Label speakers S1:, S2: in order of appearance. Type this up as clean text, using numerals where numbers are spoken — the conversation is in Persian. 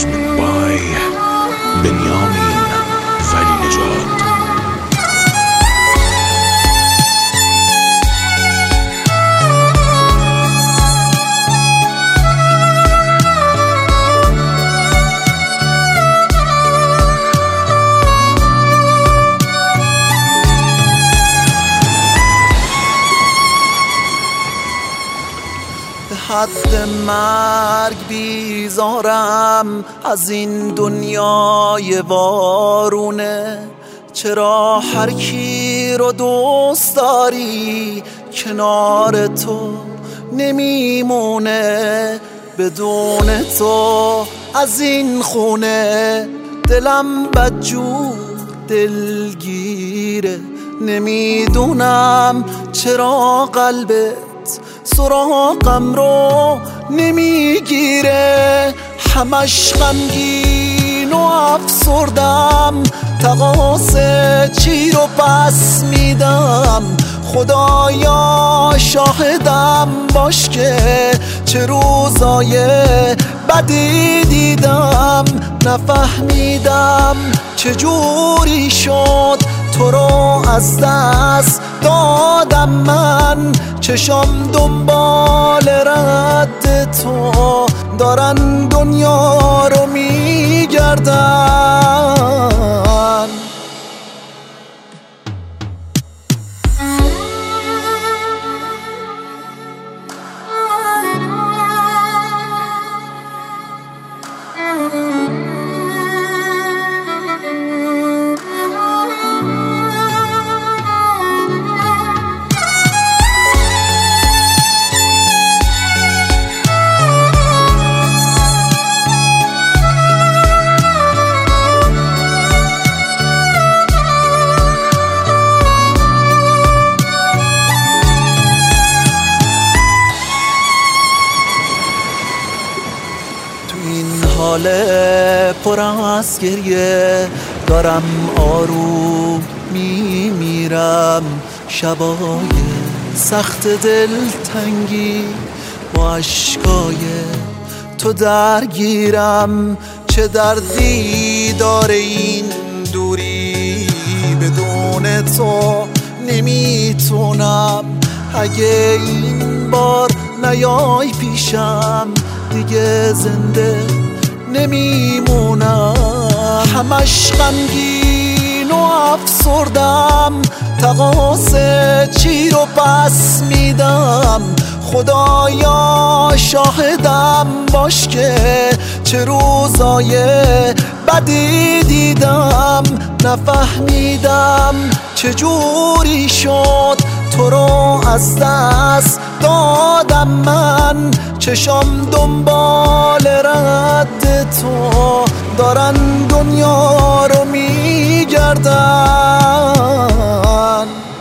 S1: Arrangement by Benjamin Vali Nejad.
S2: حد مرگ بیزارم از این دنیای وارونه. چرا هر کی رو دوست داری کنار تو نمیمونه؟ بدون تو از این خونه دلم بدجور دلگیره. نمیدونم چرا قلبت سراغم رو نمیگیره. همش غمگین و افسردم، تقاص چی رو پس میدم؟ خدایا شاهدم باش که چه روزای بدی دیدم. نفهمیدم چجوری شد تو رو از دست دادم من. چشم دنبال رد تو دارن دنیا رو میگردن. حال پر از گریه دارم آروم میمیرم. شبای سخت دلتنگی با اشکای تو درگیرم. چه دردی داره این دوری، بدون تو نمیتونم. اگه این بار نیای پیشم دیگه زنده نمیمونم. همش غمگین و افسردم، تقاص چی رو پس میدم؟ خدایا شاهدم باش که چه روزای بدی دیدم. نفهمیدم چجوری شد تو رو از دست دادم من. چشم دنبال رد تو دارن دنیا رو میگردن.